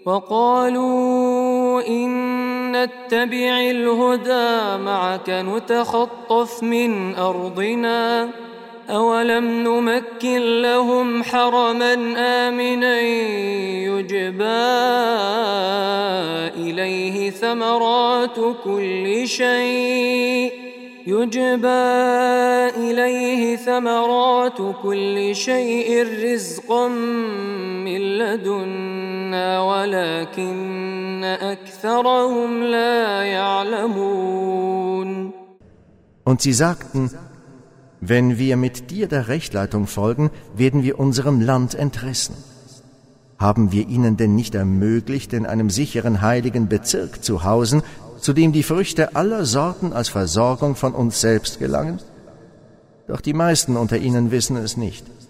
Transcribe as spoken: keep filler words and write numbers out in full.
وقالوا إن نتبع الهدى معك نتخطف من أرضنا أولم نمكن لهم حرما آمنا يجبى إليه ثمرات كل شيء يجبى إليه ثمرات كل شيء رزقا من لدنا ولكن أكثرهم لا يعلمون. Und sie sagten: Wenn wir mit dir der Rechtleitung folgen, werden wir unserem Land entrissen. Haben wir ihnen denn nicht ermöglicht, in einem sicheren heiligen Bezirk zu hausen, zu dem die Früchte aller Sorten als Versorgung von uns selbst gelangen? Doch die meisten unter ihnen wissen es nicht.